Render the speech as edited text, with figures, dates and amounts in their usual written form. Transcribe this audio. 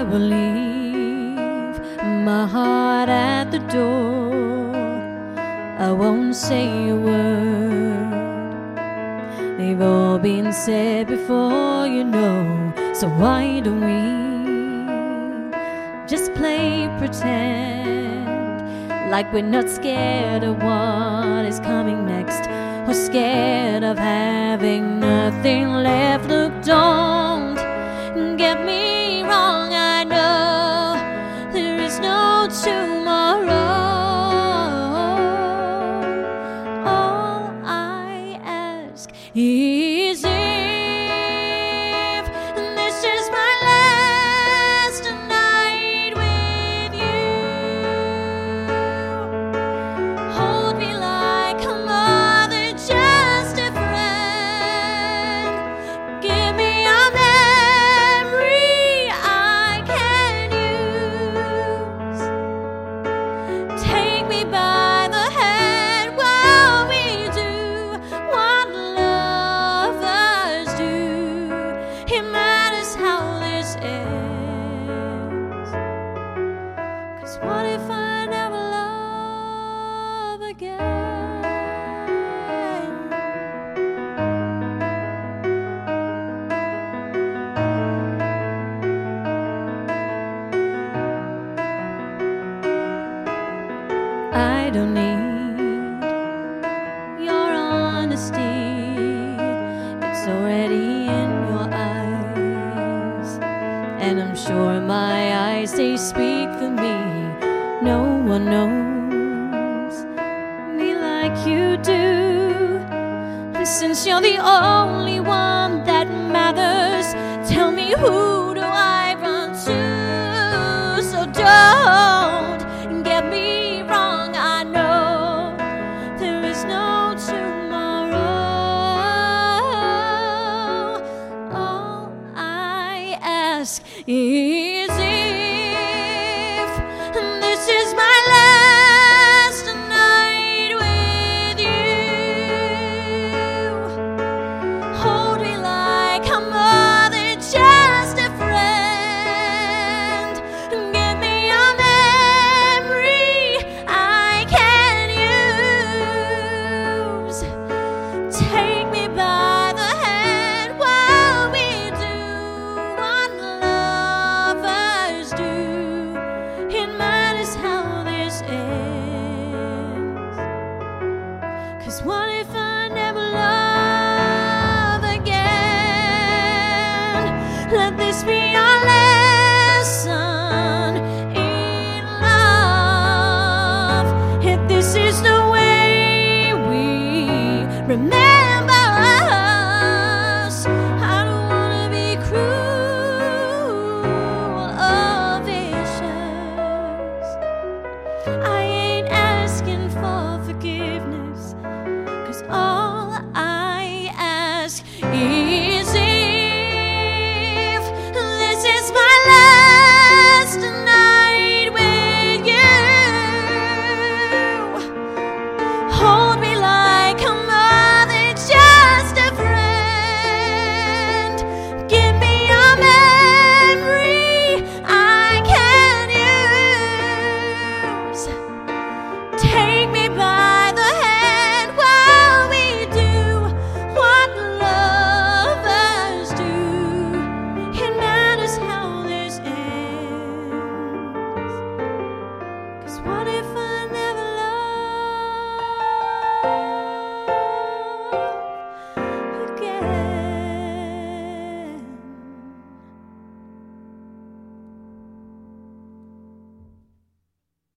will leave my heart at the door. I won't say a word. They've all been said before, you know. So why don't we just play pretend, like we're not scared of what is coming next, or scared of having nothing left. Look, don't get me wrong, I know there is no tomorrow. All I ask is if this is my last night with you, hold me like a mother, just a friend. Give me a memory I can use. Take me by the hand while we do what lovers do. It matters how this ends, 'cause what if I never love again? I don't need your honesty, it's already in your eyes, and I'm sure my eyes, they speak for me. No one knows me like you do, and since you're the only one that matters, tell me who